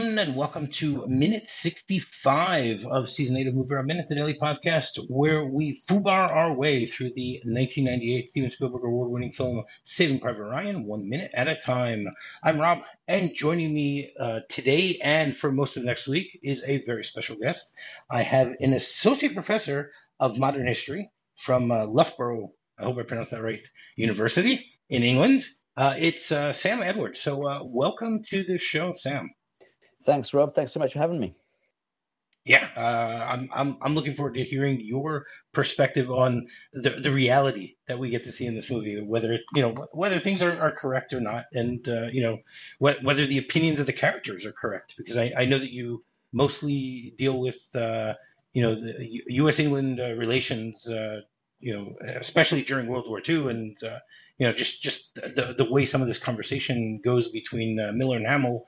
everyone, and welcome to minute 65 of season 8 of Movie Round Minute, the daily podcast where we foobar our way through the 1998 Steven Spielberg award-winning film Saving Private Ryan, 1 minute at a time. I'm Rob, and joining me today and for most of next week is a very special guest. I have an associate professor of modern history from Loughborough, I hope I pronounced that right, University in England. It's Sam Edwards. So welcome to the show, Sam. Thanks, Rob. Thanks so much for having me. Yeah, I'm looking forward to hearing your perspective on the reality that we get to see in this movie, whether whether things are correct or not, and whether the opinions of the characters are correct. Because I know that you mostly deal with the U.S. England relations, especially during World War II, and just the way some of this conversation goes between Miller and Hamill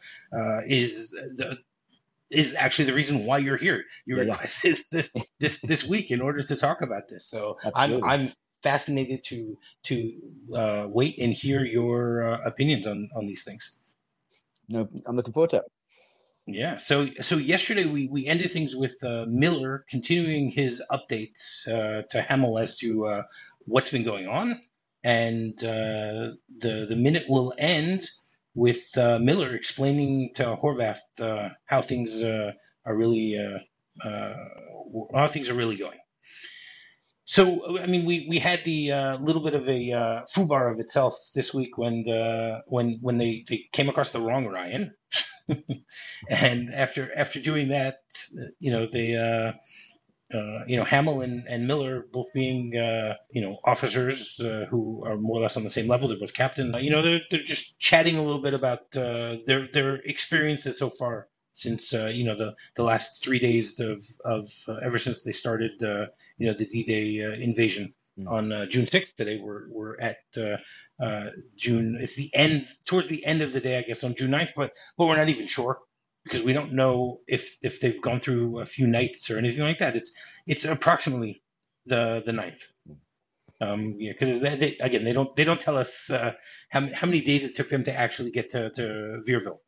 is actually the reason why you're here. You requested this week in order to talk about this. So I'm fascinated to wait and hear your opinions on these things. No, I'm looking forward to it. Yeah. So yesterday we ended things with Miller continuing his updates to Hamill as to what's been going on, and the minute will end with Miller explaining to Horvath how things are really going. So, I mean, we had the little bit of a foobar of itself this week when they came across the wrong Ryan, and after doing that, they. Hamill and Miller both being, officers who are more or less on the same level. They're both captains. They're just chatting a little bit about their experiences so far since, the last 3 days of ever since they started, the D-Day invasion on June 6th. Today we're at June. It's the end, towards the end of the day, I guess, on June 9th, but we're not even sure, because we don't know if they've gone through a few nights or anything like that. It's approximately the 9th. Because they don't tell us how many days it took them to actually get to Veerville.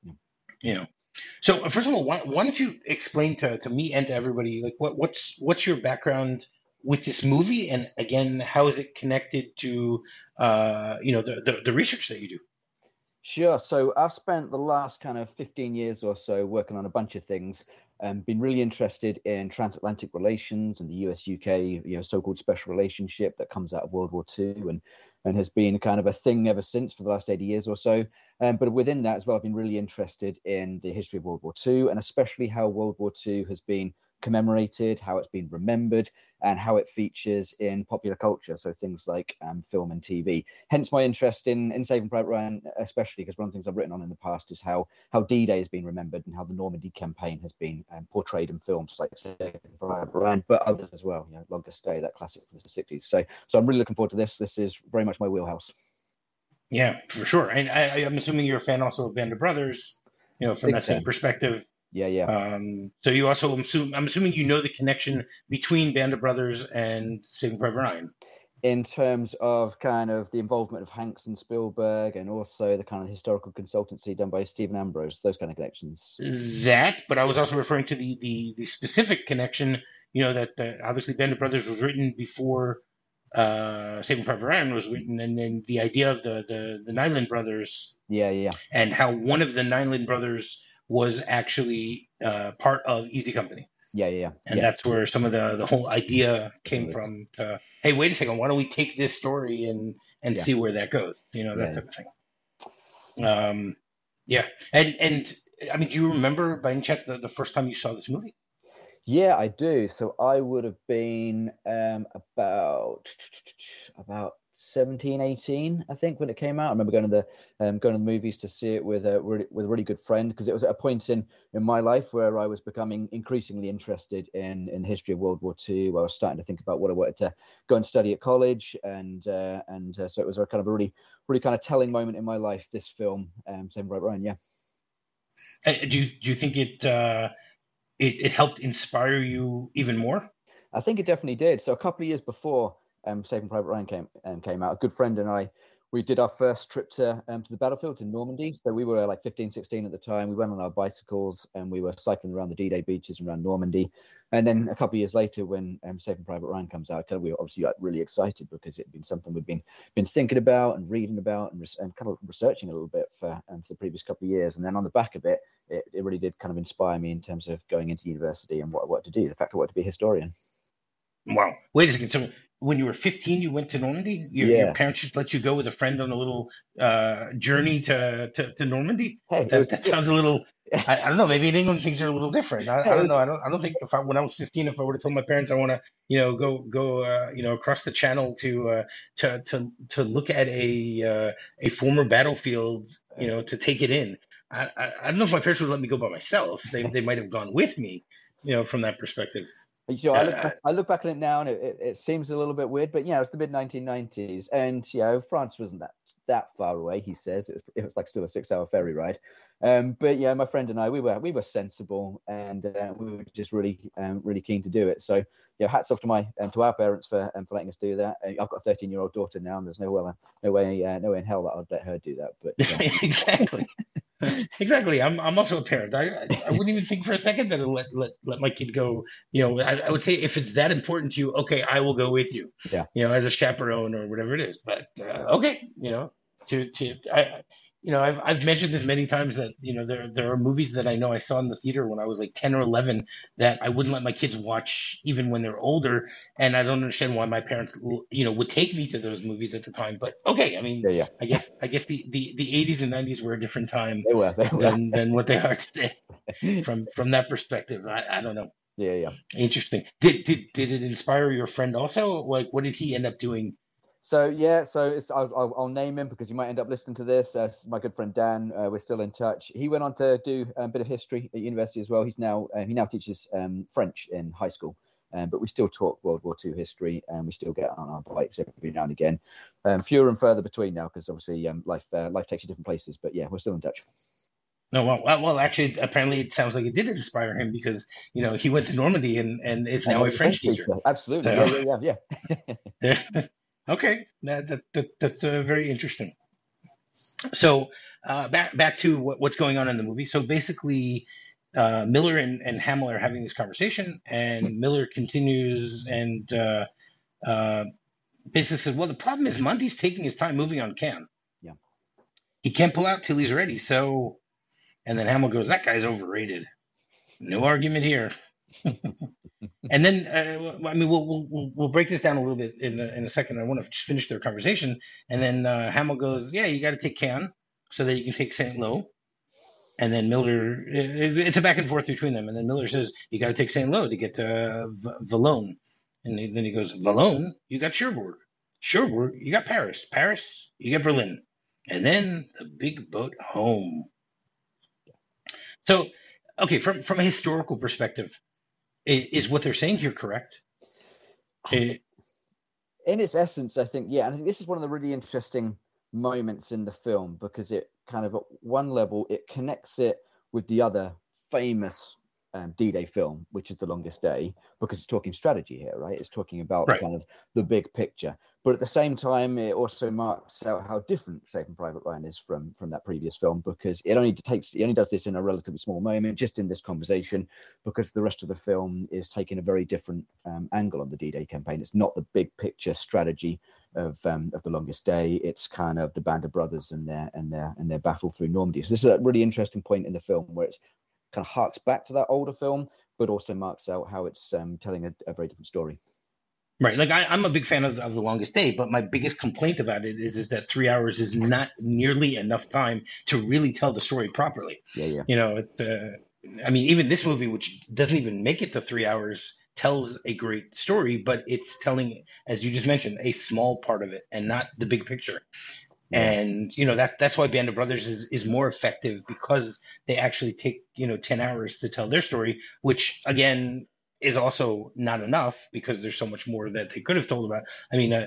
So first of all, why don't you explain to me and to everybody, like, what's your background with this movie, and again, how is it connected to the research that you do? Sure. So I've spent the last kind of 15 years or so working on a bunch of things, been really interested in transatlantic relations and the US-UK, so-called special relationship that comes out of World War II, and has been kind of a thing ever since for the last 80 years or so. But within that as well, I've been really interested in the history of World War II, and especially how World War II has been commemorated, how it's been remembered, and how it features in popular culture, so things like film and TV. Hence my interest in Saving Private Ryan, especially because one of the things I've written on in the past is how D-Day has been remembered and how the Normandy campaign has been portrayed in films like Saving Private Ryan, but others as well, Longest Stay, that classic from the 60s. So I'm really looking forward to this. This is very much my wheelhouse. Yeah, for sure. And I'm assuming you're a fan also of Band of Brothers, from that same perspective. Yeah. So you also, I'm assuming the connection between Band of Brothers and Saving Private Ryan. In terms of kind of the involvement of Hanks and Spielberg, and also the kind of historical consultancy done by Stephen Ambrose, those kind of connections. But I was also referring to the specific connection, that obviously Band of Brothers was written before Saving Private Ryan was written, and then the idea of the Nyland brothers. Yeah. And how one of the Nyland brothers was actually part of Easy Company. Yeah. And that's where some of the whole idea came from. Hey, wait a second, why don't we take this story and see where that goes? That type of thing. And I mean, do you remember by any chance the first time you saw this movie? Yeah, I do. So I would have been about 17, 18, I think, when it came out. I remember going to the movies to see it with a really good friend, because it was at a point in my life where I was becoming increasingly interested in the history of World War II. I was starting to think about what I wanted to go and study at college, and so it was a kind of a really kind of telling moment in my life, this film, Saving Private Ryan. Yeah. Do you think it helped inspire you even more? I think it definitely did. So a couple of years before Saving Private Ryan came out, a good friend and I we did our first trip to the battlefield in Normandy. So we were like 15, 16 at the time. We went on our bicycles and we were cycling around the D-Day beaches around Normandy. And then a couple of years later, when Saving Private Ryan comes out, we were obviously really excited because it had been something we'd been thinking about and reading about and kind of researching a little bit for the previous couple of years. And then on the back of it, it really did kind of inspire me in terms of going into university and what I wanted to do. The fact I wanted to be a historian. Wow. Wait a second. So when you were 15, you went to Normandy? Your parents just let you go with a friend on a little journey to Normandy? Hey, that sounds a little, I don't know, maybe in England things are a little different. I don't know. I don't think when I was 15, if I would have told my parents I want to, go across the channel to look at a former battlefield, to take it in. I don't know if my parents would let me go by myself. They might have gone with me, from that perspective. I look back on it now, and it seems a little bit weird, but it's the mid 1990s, and France wasn't that far away. He says it was like still a 6-hour ferry ride, but my friend and I we were sensible, and we were just really keen to do it. So hats off to our parents for letting us do that. I've got a 13-year-old daughter now, and there's no way in hell that I'd let her do that. But exactly. Exactly. I'm also a parent. I wouldn't even think for a second that I'll let my kid go. I would say if it's that important to you, okay, I will go with you. Yeah. As a chaperone or whatever it is. But okay, I've mentioned this many times that there are movies that I know I saw in the theater when I was like 10 or 11 that I wouldn't let my kids watch even when they're older, and I don't understand why my parents would take me to those movies at the time. But okay, I mean, yeah. I guess the 80s and 90s were a different time They were. than what they are today. From that perspective, I don't know. Yeah. Interesting. Did it inspire your friend also? Like, what did he end up doing? So I'll name him because you might end up listening to this. My good friend Dan, we're still in touch. He went on to do a bit of history at university as well. He now teaches French in high school, but we still talk World War II history, and we still get on our bikes every now and again. Fewer and further between now because obviously life takes you different places. But we're still in touch. No, well, actually, apparently, it sounds like it did inspire him because he went to Normandy and is now a French teacher. Absolutely, so, yeah. Okay, that's very interesting. So back to what's going on in the movie. So basically, Miller and Hamill are having this conversation, and Miller continues and basically says, "Well, the problem is Monty's taking his time moving on Cam. Yeah, he can't pull out till he's ready. So." And then Hamill goes, "That guy's overrated." No argument here. And then, we'll break this down a little bit in a second. I want to just finish their conversation. And then Hamill goes, "Yeah, you got to take Cannes so that you can take St. Lo." And then Miller, it's a back and forth between them. And then Miller says, "You got to take St. Lo to get to Valognes." And then he goes, "Valognes, you got Cherbourg. Cherbourg, you got Paris. Paris, you got Berlin. And then the big boat home." So, okay, from a historical perspective, is what they're saying here correct? In its essence, I think, yeah. And I think this is one of the really interesting moments in the film because it kind of, at one level, it connects it with the other famous D-Day film, which is The Longest Day, because it's talking strategy here, right? It's talking about kind of the big picture. But at the same time, it also marks out how different Saving Private Ryan is from that previous film, because it only does this in a relatively small moment, just in this conversation, because the rest of the film is taking a very different angle on the D-Day campaign. It's not the big picture strategy of The Longest Day. It's kind of the band of brothers and their battle through Normandy. So this is a really interesting point in the film where it's kind of harks back to that older film, but also marks out how it's telling a very different story. Right. Like I'm a big fan of The Longest Day, but my biggest complaint about it is that 3 hours is not nearly enough time to really tell the story properly. Yeah. It's, even this movie, which doesn't even make it to 3 hours, tells a great story, but it's telling, as you just mentioned, a small part of it and not the big picture. And, that's why Band of Brothers is more effective, because they actually take, 10 hours to tell their story, which, again, is also not enough because there's so much more that they could have told about. I mean,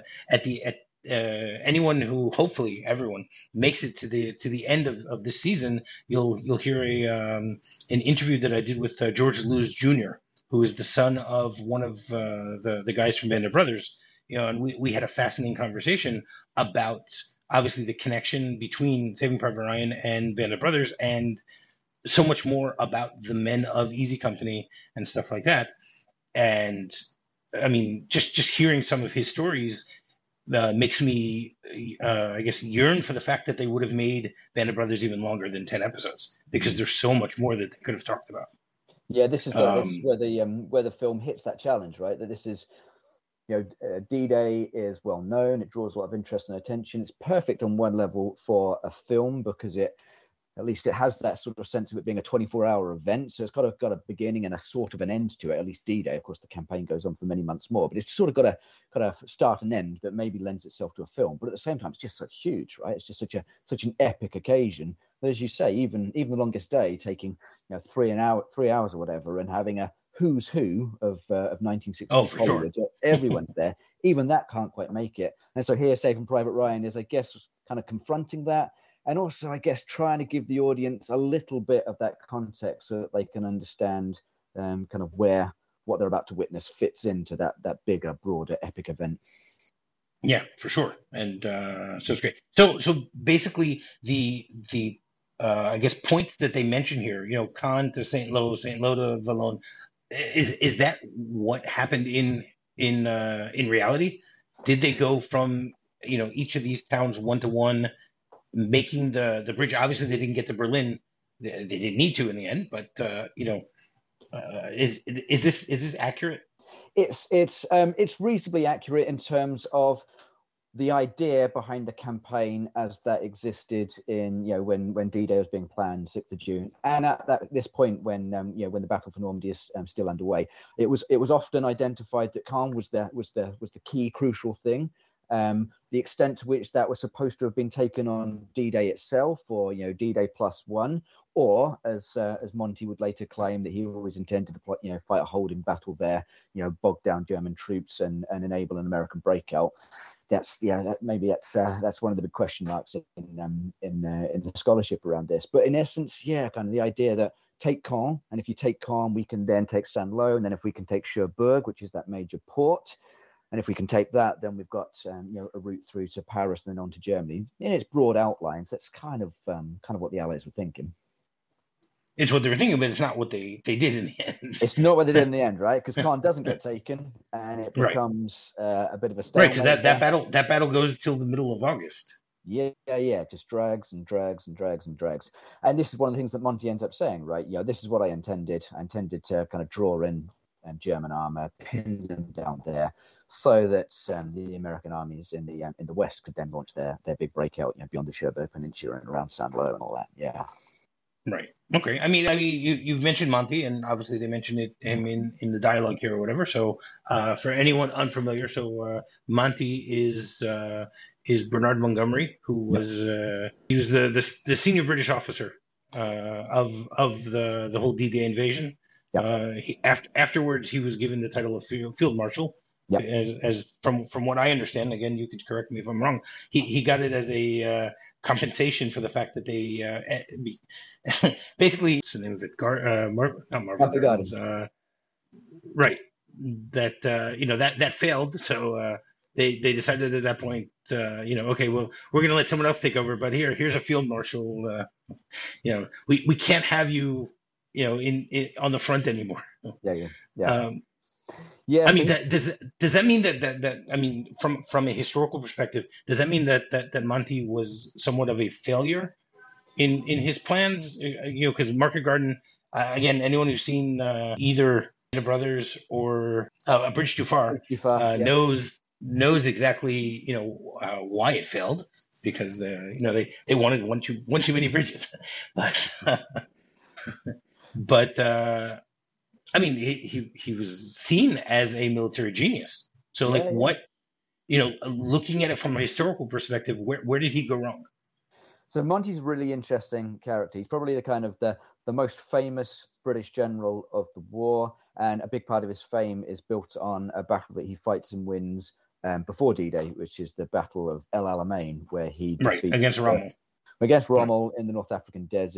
anyone who, hopefully everyone, makes it to the end of this season, you'll hear an interview that I did with George Lewis Jr., who is the son of one of the guys from Band of Brothers. And we had a fascinating conversation about obviously the connection between Saving Private Ryan and Band of Brothers, and so much more about the men of Easy Company and stuff like that. And I mean, just hearing some of his stories makes me, I guess, yearn for the fact that they would have made Band of Brothers even longer than 10 episodes, because there's so much more that they could have talked about. Yeah, this is where the film hits that challenge, right? That this is, D-Day is well known. It draws a lot of interest and attention. It's perfect on one level for a film because it has that sort of sense of it being a 24-hour event. So it's got a beginning and a sort of an end to it, at least D-Day. Of course, the campaign goes on for many months more, but it's sort of got a start and end that maybe lends itself to a film. But at the same time, it's just so huge, right? It's just such an epic occasion. But as you say, even the longest day taking 3 hours or whatever, and having a who's who of 1960s Hollywood. Sure. Everyone's there. Even that can't quite make it. And so here, Saving Private Ryan is, I guess, kind of confronting that. And also, I guess, trying to give the audience a little bit of that context so that they can understand kind of where what they're about to witness fits into that bigger, broader, epic event. Yeah, for sure. And so it's great. So basically, the I guess points that they mention here, Caen to St. Lo to Valognes, is that what happened in reality? Did they go from each of these towns one to one, making the bridge? Obviously, they didn't get to Berlin. They didn't need to in the end, but is this accurate? It's reasonably accurate in terms of the idea behind the campaign as that existed in when D-Day was being planned, 6th of June, and at this point when the Battle for Normandy is still underway, it was often identified that Caen was the key crucial thing. The extent to which that was supposed to have been taken on D-Day itself, or D-Day +1, or as Monty would later claim, that he always intended to fight a holding battle there, bog down German troops and enable an American breakout. That's one of the big question marks in the scholarship around this. But in essence, kind of the idea that take Caen, and if you take Caen, we can then take Saint-Lô, and then if we can take Cherbourg, which is that major port, and if we can take that, then we've got a route through to Paris and then on to Germany. In its broad outlines, that's kind of what the Allies were thinking. It's what they were thinking, but it's not what they did in the end. It's not what they did in the end, right? Because Caen doesn't get taken, and it becomes a bit of a stalemate. Right, because that battle goes till the middle of August. Yeah, it just drags and drags and drags and drags. And this is one of the things that Monty ends up saying, right? This is what I intended. I intended to kind of draw in German armor, pin them down there, so that the American armies in the west could then launch their big breakout, beyond the Cherbourg Peninsula and around Saint-Lô and all that. Yeah. Right. Okay. I mean, you've mentioned Monty, and obviously they mentioned him in the dialogue here or whatever. So, for anyone unfamiliar, Monty is Bernard Montgomery, who was he was the senior British officer of the whole D-Day invasion. Yep. Afterwards, he was given the title of Field Marshal. Yep. As from what I understand, again, you could correct me if I'm wrong. He got it as a compensation for the fact that they basically, what's the name of it? Market Gardens. Right. That that failed. So they decided at that point, okay, well, we're going to let someone else take over, but here's a field marshal. We can't have you, in on the front anymore. Yeah. Yeah. I mean, does that mean that I mean, from a historical perspective, does that mean that Monty was somewhat of a failure in his plans? Because Market Garden, again, anyone who's seen either The Brothers or A Bridge Too Far, knows exactly why it failed, because they wanted one too many bridges, but I mean, he was seen as a military genius. So what, looking at it from a historical perspective, where did he go wrong? So Monty's a really interesting character. He's probably the kind of the most famous British general of the war, and a big part of his fame is built on a battle that he fights and wins before D-Day, which is the Battle of El Alamein, where he defeats against Rommel. Against Rommel in the North African desert.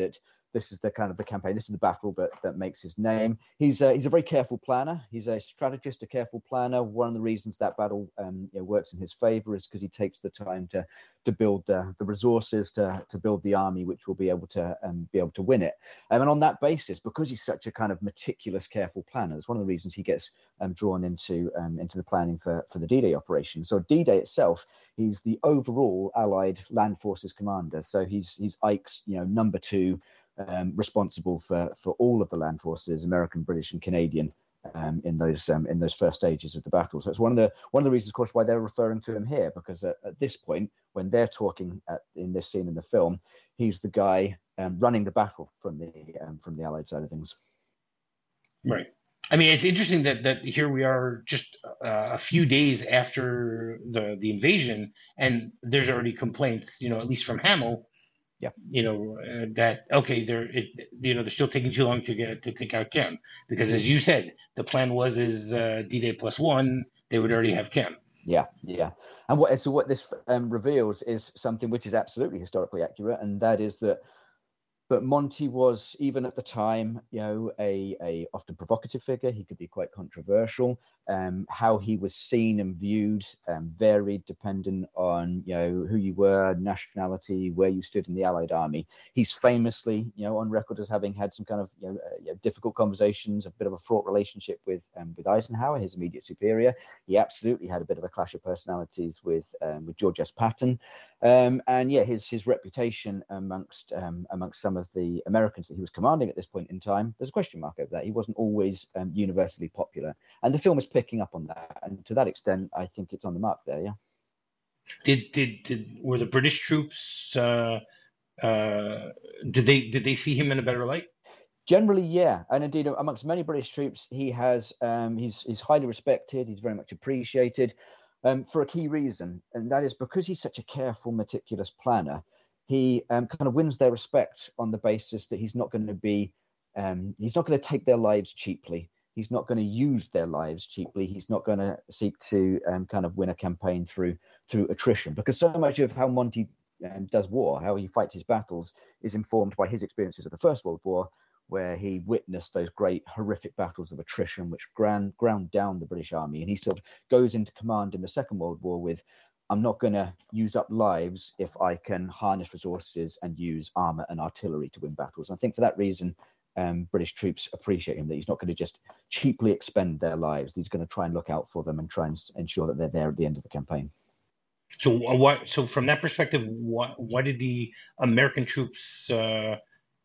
this is the kind of the campaign. This is the battle that makes his name. He's a very careful planner. He's a strategist, a careful planner. One of the reasons that battle works in his favor is because he takes the time to build the resources to build the army, which will be able to win it. And on that basis, because he's such a kind of meticulous, careful planner, it's one of the reasons he gets drawn into the planning for the D-Day operation. So D-Day itself, he's the overall Allied land forces commander. So he's Ike's number 2. Responsible for all of the land forces, American, British, and Canadian, in those first stages of the battle. So it's one of the reasons, of course, why they're referring to him here, because at this point, when they're talking in this scene in the film, he's the guy running the battle from the Allied side of things. Right. I mean, it's interesting that here we are just a few days after the invasion, and there's already complaints, at least from Hamill. Yeah. That okay, they're still taking too long to take out Kem, because as you said, the plan was D-Day +1, they would already have Kem. Yeah. And what this reveals is something which is absolutely historically accurate, and that is that. But Monty was, even at the time, a often provocative figure. He could be quite controversial. How he was seen and viewed varied depending on, who you were, nationality, where you stood in the Allied army. He's famously, on record as having had some kind of, difficult conversations, a bit of a fraught relationship with Eisenhower, his immediate superior. He absolutely had a bit of a clash of personalities with George S. Patton, and his reputation amongst some of the Americans that he was commanding at this point in time, there's a question mark over that. He wasn't always universally popular, and the film is picking up on that, and to that extent, I think it's on the mark there. Yeah. Were the British troops? Did they see him in a better light? Generally, yeah, and indeed, amongst many British troops, he's highly respected. He's very much appreciated for a key reason, and that is because he's such a careful, meticulous planner. He kind of wins their respect on the basis that he's not going to take their lives cheaply. He's not going to use their lives cheaply. He's not going to seek to kind of win a campaign through attrition, because so much of how Monty does war, how he fights his battles, is informed by his experiences of the First World War, where he witnessed those great horrific battles of attrition which ground down the British army. And he sort of goes into command in the Second World War with, I'm not going to use up lives if I can harness resources and use armor and artillery to win battles. And I think for that reason, British troops appreciate him, that he's not going to just cheaply expend their lives. He's going to try and look out for them and try and ensure that they're there at the end of the campaign. So from that perspective, why did the American troops care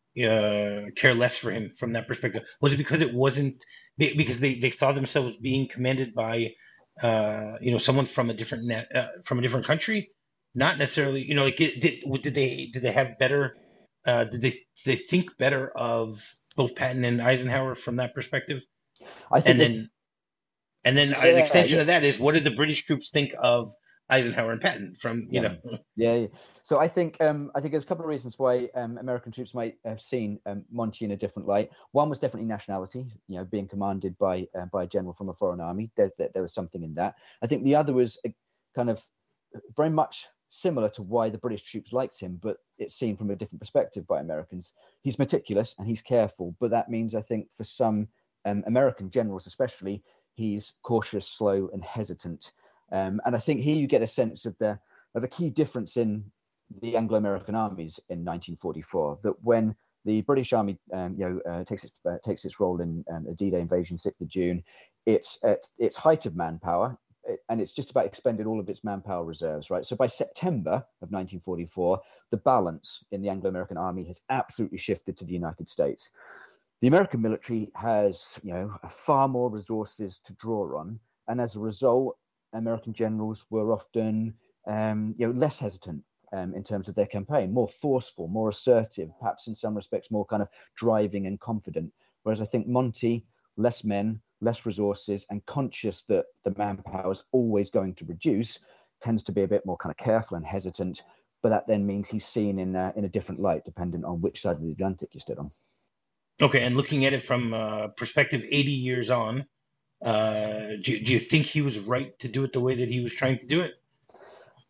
less for him from that perspective? Was it because because they saw themselves being commanded by someone from a different country, not necessarily, did they have better, did they think better of both Patton and Eisenhower from that perspective? I think, and then an extension of that is, what did the British troops think of Eisenhower and Patton from, know? Yeah. So I think there's a couple of reasons why American troops might have seen Monty in a different light. One was definitely nationality, being commanded by a general from a foreign army. There was something in that. I think the other was kind of very much similar to why the British troops liked him, but it's seen from a different perspective by Americans. He's meticulous and he's careful, but that means, I think, for some American generals especially, he's cautious, slow, and hesitant. And I think here you get a sense of a key difference in the Anglo-American armies in 1944, that when the British army takes its role in the D-Day invasion, 6th of June, it's at its height of manpower, and it's just about expended all of its manpower reserves, right? So by September of 1944, the balance in the Anglo-American army has absolutely shifted to the United States. The American military has, far more resources to draw on, and as a result, American generals were often, less hesitant in terms of their campaign, more forceful, more assertive, perhaps in some respects more kind of driving and confident. Whereas I think Monty, less men, less resources, and conscious that the manpower is always going to reduce, tends to be a bit more kind of careful and hesitant. But that then means he's seen in a different light, depending on which side of the Atlantic you stood on. Okay, and looking at it from perspective 80 years on, do you think he was right to do it the way that he was trying to do it?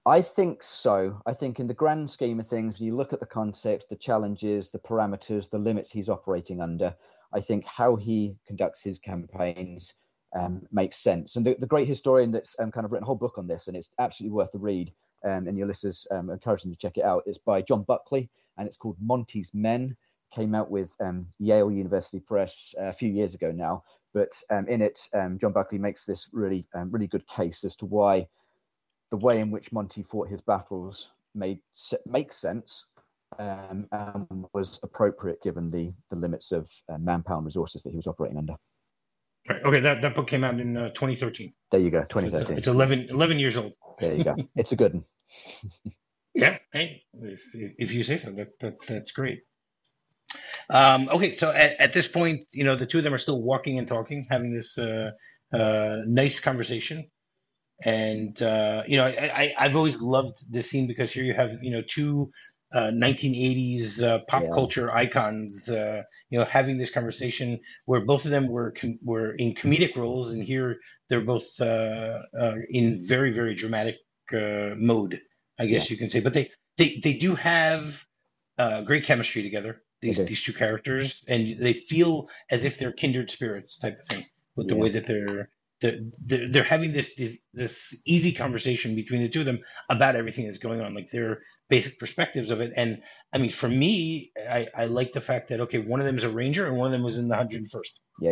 I think so. I think in the grand scheme of things, when you look at the context, the challenges, the parameters, the limits he's operating under, I think how he conducts his campaigns makes sense. And the great historian that's kind of written a whole book on this, and it's absolutely worth the read, and your listeners encourage them to check it out. It's by John Buckley, and it's called Monty's Men. Came out with Yale University Press a few years ago now. But in it, John Buckley makes this really good case as to why the way in which Monty fought his battles makes sense and was appropriate given the limits of manpower and resources that he was operating under. Right. Okay, that book came out in 2013. There you go, 2013. It's 11 years old. There you go. It's a good one. Yeah, hey, if you say so, that's great. Okay, so at this point, the two of them are still walking and talking, having this nice conversation. And, I've always loved this scene because here you have, two 1980s pop culture icons, having this conversation where both of them were in comedic roles. And here they're both in very, very dramatic mode, I guess you can say. But they do have great chemistry together, these two characters. And they feel as if they're kindred spirits type of thing with the way that they're having this easy conversation between the two of them about everything that's going on, like their basic perspectives of it. And I mean, for me, I like the fact that, okay, one of them is a ranger and one of them was in the 101st.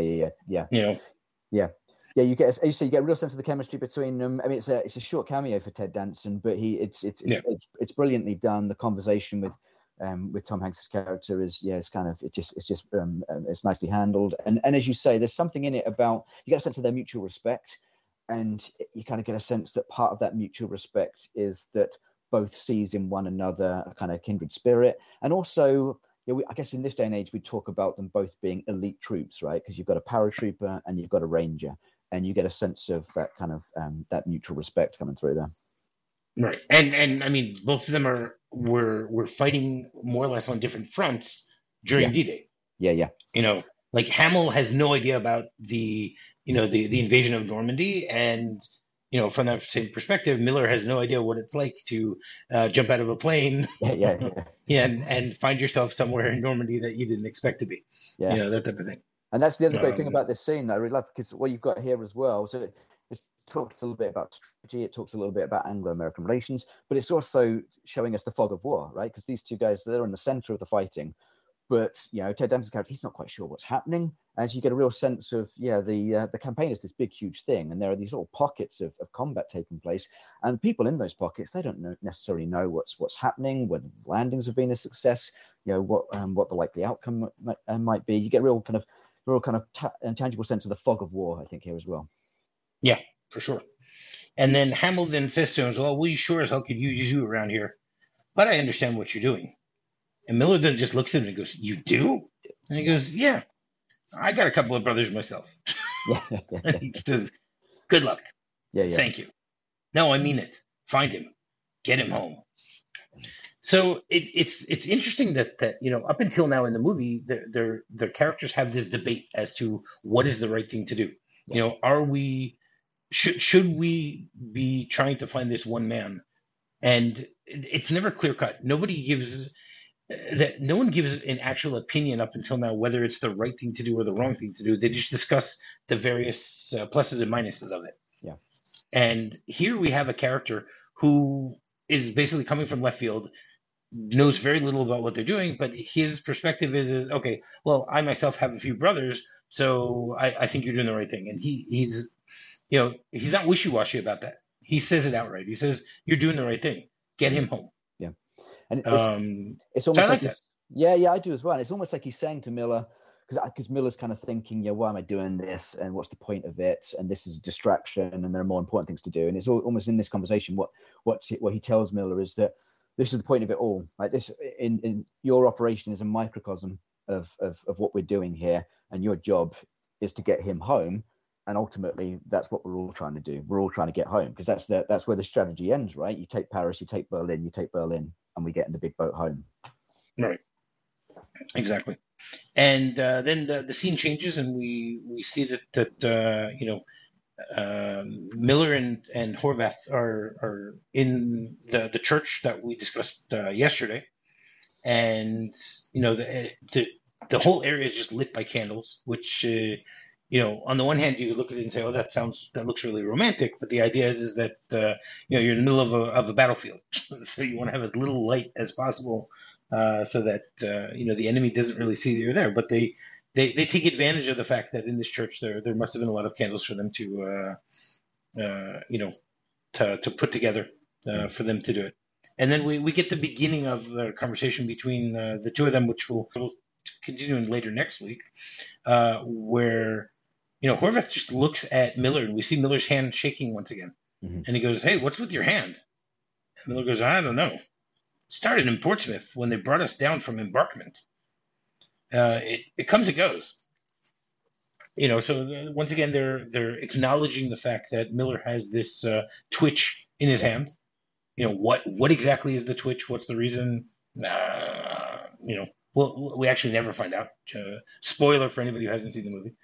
Yeah. You get, as you say, you get a real sense of the chemistry between them. I mean, it's a short cameo for Ted Danson, but it's brilliantly done. The conversation with Tom Hanks' character is it's nicely handled. And as you say, there's something in it about, you get a sense of their mutual respect, and you kind of get a sense that part of that mutual respect is that both sees in one another a kind of kindred spirit. And also, I guess in this day and age, we talk about them both being elite troops, right? Because you've got a paratrooper and you've got a ranger, and you get a sense of that kind of that mutual respect coming through there. Right. And I mean, both of them were fighting more or less on different fronts during D-Day. Yeah. Like Hamill has no idea about the invasion of Normandy, and from that same perspective, Miller has no idea what it's like to jump out of a plane and find yourself somewhere in Normandy that you didn't expect to be. That type of thing. And that's the other great thing about this scene that I really love, because what you've got here as well, so it talks a little bit about strategy, it talks a little bit about Anglo-American relations, but it's also showing us the fog of war, right? Because these two guys, they're in the center of the fighting, but Ted Danson's character, he's not quite sure what's happening. As you get a real sense of the campaign is this big huge thing, and there are these little pockets of combat taking place, and people in those pockets, they don't necessarily know what's happening, whether the landings have been a success, what the likely outcome might be. You get a real kind of tangible sense of the fog of war, I think, here as well. Yeah, for sure. And then Hamill then says to him, well, we sure as hell could use you around here, but I understand what you're doing. And Miller then just looks at him and goes, you do? And he goes, yeah, I got a couple of brothers myself. And he says, good luck. Yeah. Thank you. No, I mean it. Find him. Get him home. So it's interesting that up until now in the movie, their characters have this debate as to what is the right thing to do. Should we be trying to find this one man? And it's never clear cut. No one gives an actual opinion up until now whether it's the right thing to do or the wrong thing to do. They just discuss the various pluses and minuses of it. Yeah. And here we have a character who is basically coming from left field, knows very little about what they're doing, but his perspective is okay, well, I myself have a few brothers, so I think you're doing the right thing. And he's not wishy-washy about that. He says it outright. He says, you're doing the right thing. Get him home. Yeah. And it's almost like that. Yeah, I do as well. And it's almost like he's saying to Miller, because Miller's kind of thinking, why am I doing this? And what's the point of it? And this is a distraction, and there are more important things to do. And it's almost in this conversation, what he tells Miller is that this is the point of it all. Like this, in your operation is a microcosm of what we're doing here, and your job is to get him home. And ultimately, that's what we're all trying to do. We're all trying to get home, because that's where the strategy ends, right? You take Paris, you take Berlin, and we get in the big boat home. Right. Exactly. And then the scene changes, and we see that Miller and Horvath are in the church that we discussed yesterday, and the whole area is just lit by candles, which on the one hand you look at it and say, oh, that looks really romantic, but the idea is that you're in the middle of a battlefield, so you want to have as little light as possible, so that the enemy doesn't really see that you're there. But they take advantage of the fact that in this church there must have been a lot of candles for them to to put together for them to do it. And then we get the beginning of the conversation between the two of them, which we'll continue later next week, where Horvath just looks at Miller, and we see Miller's hand shaking once again. Mm-hmm. And he goes, "Hey, what's with your hand?" And Miller goes, "I don't know. It started in Portsmouth when they brought us down from embarkment. It comes and goes." So once again, they're acknowledging the fact that Miller has this twitch in his hand. What exactly is the twitch? What's the reason? Well, we actually never find out. Spoiler for anybody who hasn't seen the movie.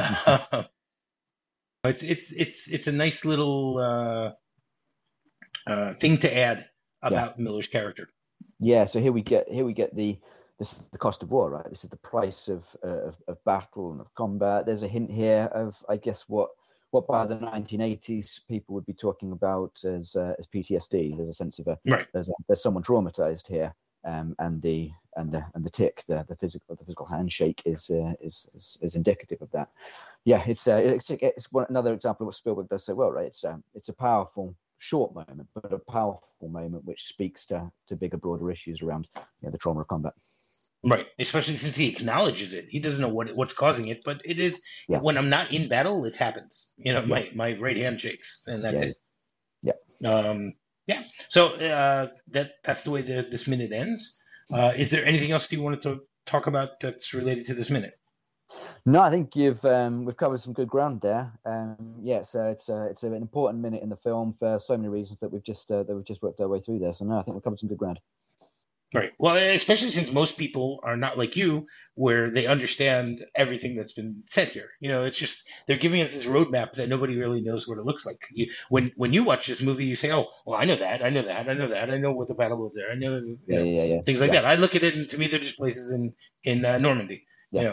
It's a nice little thing to add about Miller's character. Yeah. So here we get this is the cost of war, right? This is the price of battle and of combat. There's a hint here of, I guess, what by the 1980s people would be talking about as PTSD. There's a sense of there's someone traumatized here, and the tick, the physical handshake is indicative of that. Yeah, it's another example of what Spielberg does so well, right? It's a powerful short moment, but a powerful moment which speaks to bigger, broader issues around the trauma of combat. Right, especially since he acknowledges it. He doesn't know what's causing it, but it is when I'm not in battle, it happens. My right hand shakes, and that's it. Yeah. So that's the way this minute ends. Is there anything else you wanted to talk about that's related to this minute? No, I think we've covered some good ground there. So it's an important minute in the film for so many reasons that we've just worked our way through there. So no, I think we've covered some good ground. Right. Well, especially since most people are not like you, where they understand everything that's been said here. It's just they're giving us this roadmap that nobody really knows what it looks like. When you watch this movie, you say, "Oh, well, I know that. I know that. I know that. I know what the battle was there. I know things like that." I look at it, and to me, they're just places in Normandy.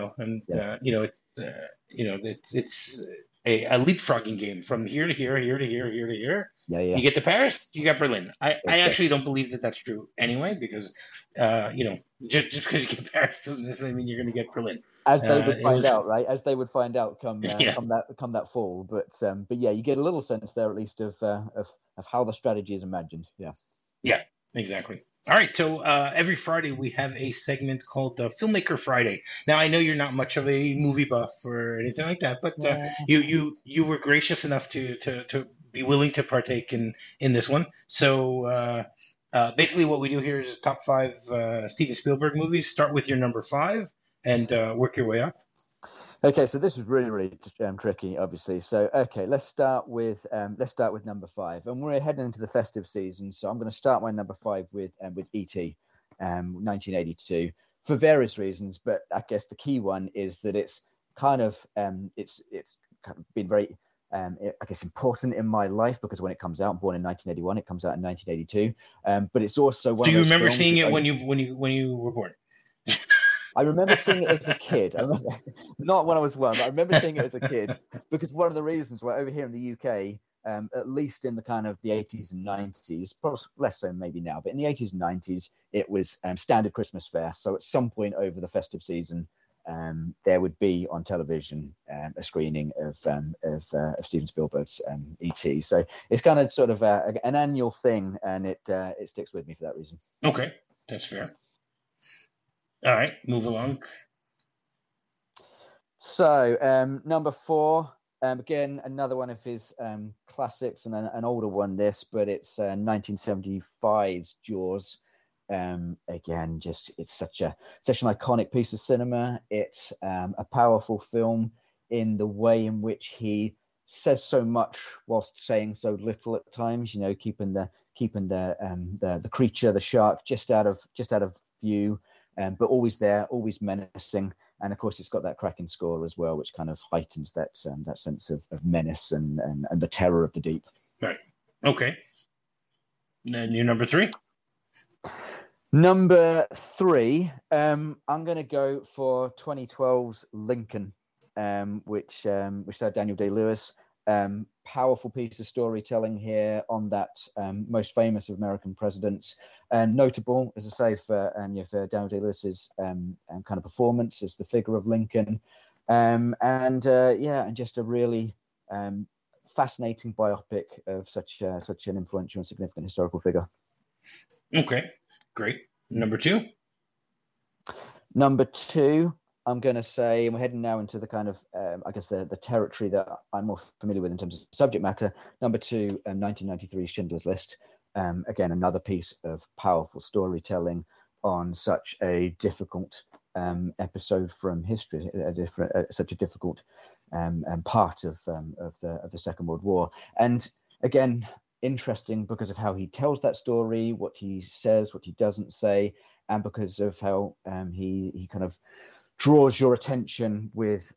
It's a leapfrogging game from here to here, here to here, here to here. You get to Paris, you got Berlin. I actually don't believe that that's true anyway, because just because you get Paris doesn't necessarily mean you're going to get Berlin. As they would find out, right? As they would find out come that fall. But yeah, you get a little sense there at least of how the strategy is imagined. Yeah, exactly. All right, so every Friday we have a segment called Filmmaker Friday. Now, I know you're not much of a movie buff or anything like that, but you were gracious enough to be willing to partake in this one. So basically what we do here is top 5 Steven Spielberg movies. Start with your number 5 and work your way up. Okay, so this is really tricky, obviously. So, okay, let's start with number 5, and we're heading into the festive season. So I'm going to start my number 5 with E.T., 1982, for various reasons. But I guess the key one is that it's kind of it's kind of been very I guess important in my life, because when it comes out, I'm born in 1981, it comes out in 1982. But it's also one. So you remember seeing it when you were born? I remember seeing it as a kid. Not when I was 1, but I remember seeing it as a kid, because one of the reasons why over here in the UK, at least in the kind of the 80s and 90s, probably less so maybe now, but in the 80s and 90s, it was standard Christmas fare. So at some point over the festive season, there would be on television a screening of Steven Spielberg's E.T. So it's kind of sort of an annual thing, and it sticks with me for that reason. Okay, that's fair. All right, move along. So number 4, again, another one of his classics, and an older one this, but it's 1975's Jaws. Again, just it's such an iconic piece of cinema. It's a powerful film in the way in which he says so much whilst saying so little at times. Keeping the creature, the shark, just out of view. But always there, always menacing. And of course, it's got that cracking score as well, which kind of heightens that sense of menace and the terror of the deep. Right. Okay. And your number 3? Number 3, I'm going to go for 2012's Lincoln, which starred Daniel Day-Lewis. Powerful piece of storytelling here on that most famous of American presidents, and notable, as I say, for Daniel Day-Lewis's kind of performance as the figure of Lincoln, and just a really fascinating biopic of such an influential and significant historical figure. Okay, great. Number 2? Number 2, I'm going to say, and we're heading now into the kind of, I guess, the territory that I'm more familiar with in terms of subject matter. Number 2, 1993 Schindler's List. Again, another piece of powerful storytelling on such a difficult episode from history, such a difficult part of the Second World War. And again, interesting because of how he tells that story, what he says, what he doesn't say, and because of how he kind of draws your attention with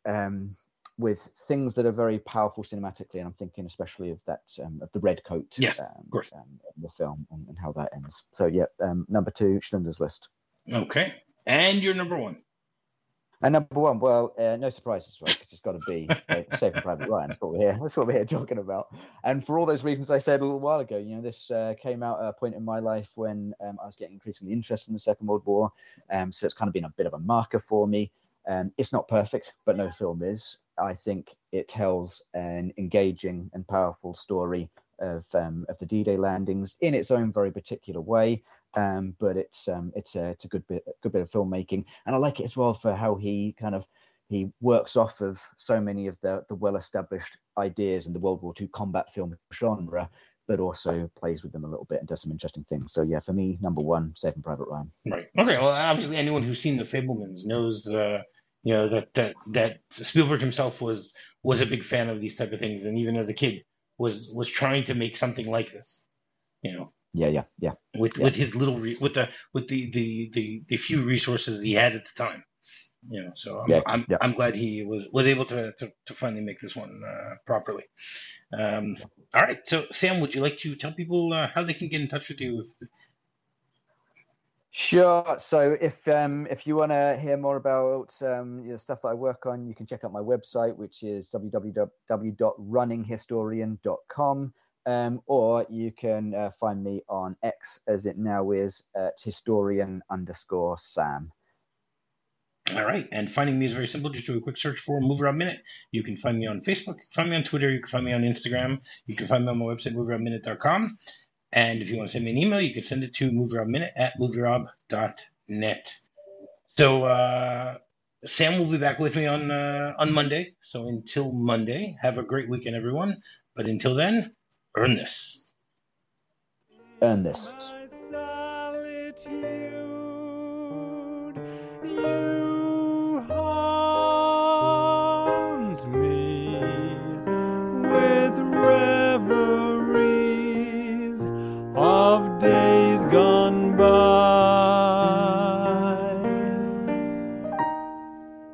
things that are very powerful cinematically, and I'm thinking especially of that of the red coat, yes, of course, in the film and how that ends. So yeah, number 2, Schindler's List. Okay, and your number 1. And number 1, well, no surprises, right? Because it's got to be Saving Private Ryan. That's what we're here talking about. And for all those reasons I said a little while ago, this came out at a point in my life when I was getting increasingly interested in the Second World War. So it's kind of been a bit of a marker for me. It's not perfect, but no film is. I think it tells an engaging and powerful story of the D-Day landings in its own very particular way. But it's a good bit of filmmaking, and I like it as well for how he works off of so many of the well-established ideas in the World War II combat film genre, but also plays with them a little bit and does some interesting things. So yeah, for me, number 1, Saving Private Ryan. Right. Okay. Well, obviously, anyone who's seen The Fabelmans knows, that Spielberg himself was a big fan of these type of things, and even as a kid was trying to make something like this. Yeah. With his little with the few resources he had at the time. So I'm glad he was able to finally make this one properly. All right. So Sam, would you like to tell people how they can get in touch with you? Sure. So if you want to hear more about stuff that I work on, you can check out my website, which is www.runninghistorian.com. Or you can find me on X, as it now is, at historian_Sam. All right. And finding me is very simple. Just do a quick search for Move Around Minute. You can find me on Facebook. You can find me on Twitter. You can find me on Instagram. You can find me on my website, movearoundminute.com. And if you want to send me an email, you can send it to movearoundminute@movearound.net. So Sam will be back with me on Monday. So until Monday, have a great weekend, everyone. But until then, earn this. Earn this. My solitude, you